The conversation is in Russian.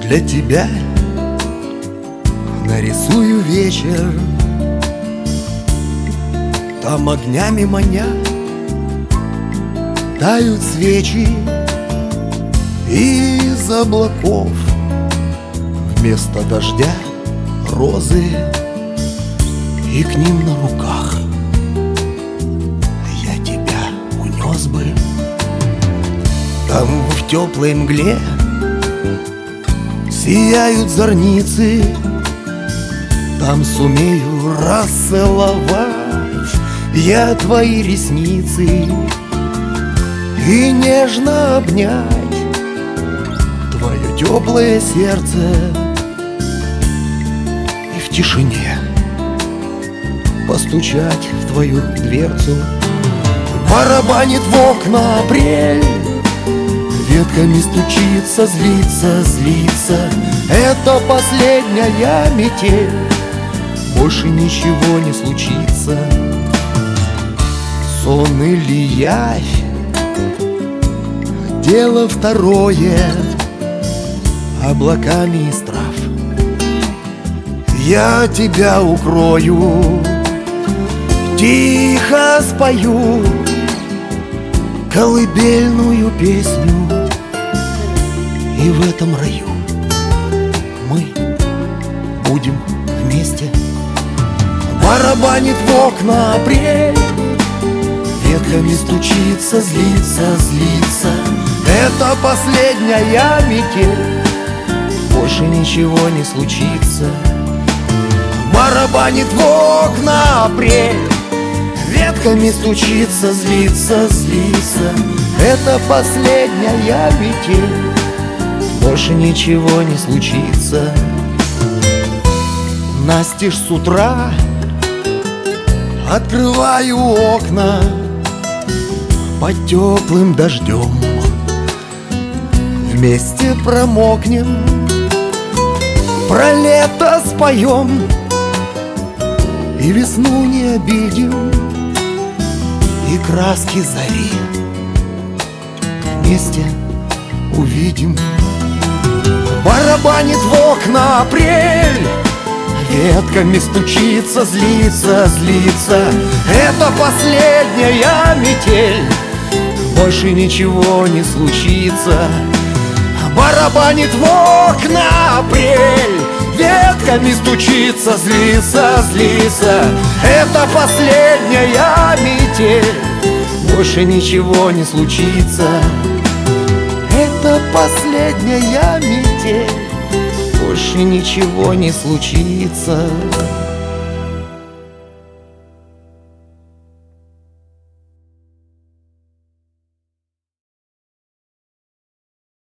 Для тебя нарисую вечер, там огнями маня тают свечи. Из облаков вместо дождя розы, и к ним на руках я тебя унес бы. Там в теплой мгле сияют зорницы, там сумею расцеловать я твои ресницы и нежно обнять твое теплое сердце. И в тишине постучать в твою дверцу. Барабанит в окна апрель, ветками стучится, злится, злится. Это последняя метель, больше ничего не случится. Сон или явь — дело второе, облаками из трав я тебя укрою, тихо спою колыбельную песню. И в этом раю мы будем вместе. Барабанит в окна апрель, ветками стучится, злится, злится. Это последняя метель, больше ничего не случится. Барабанит в окна апрель, ветками стучится, злится, злится. Это последняя метель, больше ничего не случится. Настежь с утра открываю окна под теплым дождем. Вместе промокнем, про лето споем и весну не обидим, и краски зари вместе увидим. Барабанит в окна апрель, ветками стучится, злится, злится. Это последняя метель, больше ничего не случится. Барабанит в окна апрель, ветками стучится, злится, злится. Это последняя метель, больше ничего не случится. Это последняя метель, больше ничего не случится.